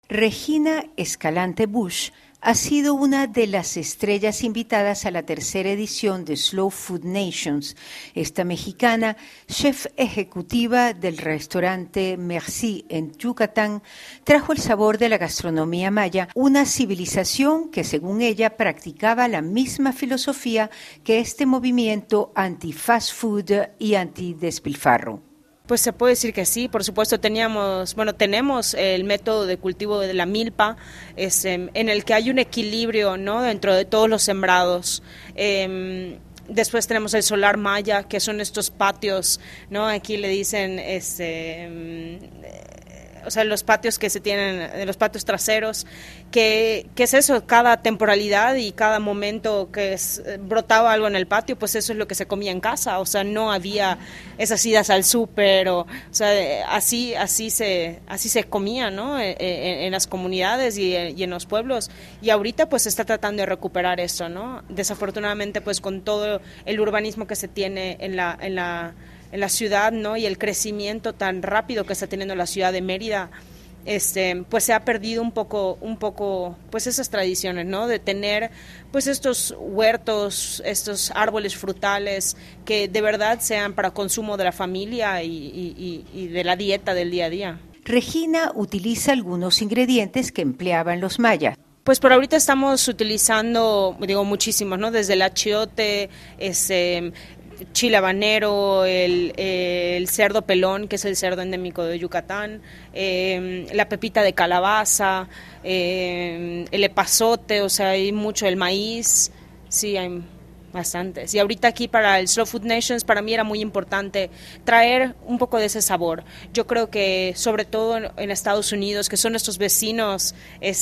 Regina Escalante Bush ha sido una de las estrellas invitadas a la tercera edición de Slow Food Nations. Esta mexicana, chef ejecutiva del restaurante Merci en Yucatán, trajo el sabor de la gastronomía maya, una civilización que, según ella, practicaba la misma filosofía que este movimiento anti-fast food y anti-despilfarro. Pues se puede decir que sí, por supuesto tenemos el método de cultivo de la milpa, en el que hay un equilibrio, ¿no?, dentro de todos los sembrados. Después tenemos el solar maya, que son estos patios, ¿no? Aquí le dicen, los patios que se tienen, los patios traseros, que es eso, cada temporalidad y cada momento que brotaba algo en el patio, pues eso es lo que se comía en casa, o sea, no había esas idas al súper, así se comía, ¿no?, en las comunidades y en los pueblos, y ahorita pues se está tratando de recuperar eso, ¿no? Desafortunadamente pues con todo el urbanismo que se tiene en la ciudad, ¿no?, y el crecimiento tan rápido que está teniendo la ciudad de Mérida, pues se ha perdido un poco pues esas tradiciones, ¿no?, de tener pues estos huertos, estos árboles frutales que de verdad sean para consumo de la familia y de la dieta del día a día. Regina utiliza algunos ingredientes que empleaban los mayas. Pues por ahorita estamos utilizando, muchísimos, ¿no?, desde el achiote, chile habanero, el cerdo pelón, que es el cerdo endémico de Yucatán, la pepita de calabaza, el epazote, hay mucho, el maíz, sí, hay bastantes. Y ahorita aquí para el Slow Food Nations, para mí era muy importante traer un poco de ese sabor. Yo creo que sobre todo en Estados Unidos, que son nuestros vecinos,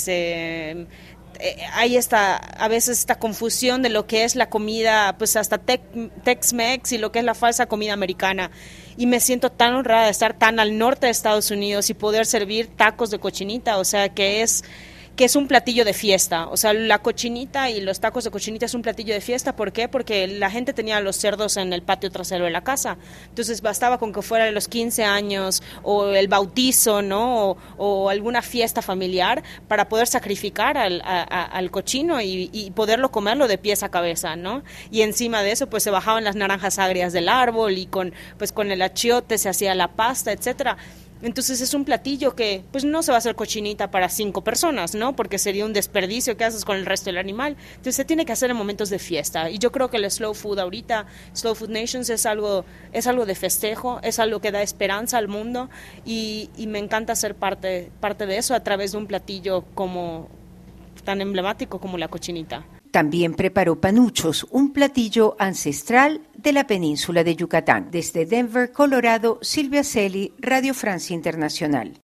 hay a veces esta confusión de lo que es la comida, pues hasta Tex-Mex y lo que es la falsa comida americana. Y me siento tan honrada de estar tan al norte de Estados Unidos y poder servir tacos de cochinita, que es un platillo de fiesta, la cochinita y los tacos de cochinita es un platillo de fiesta. ¿Por qué? Porque la gente tenía los cerdos en el patio trasero de la casa, entonces bastaba con que fuera los 15 años o el bautizo, ¿no?, o alguna fiesta familiar para poder sacrificar al cochino y poderlo comerlo de pies a cabeza, ¿no? Y encima de eso pues se bajaban las naranjas agrias del árbol y con el achiote se hacía la pasta, etcétera. Entonces es un platillo que pues no se va a hacer cochinita para 5 personas, ¿no?, porque sería un desperdicio que haces con el resto del animal. Entonces se tiene que hacer en momentos de fiesta, y yo creo que el Slow Food ahorita, Slow Food Nations, es algo de festejo, es algo que da esperanza al mundo, y me encanta ser parte de eso a través de un platillo como tan emblemático como la cochinita. También preparó panuchos, un platillo ancestral de la península de Yucatán. Desde Denver, Colorado, Silvia Celi, Radio Francia Internacional.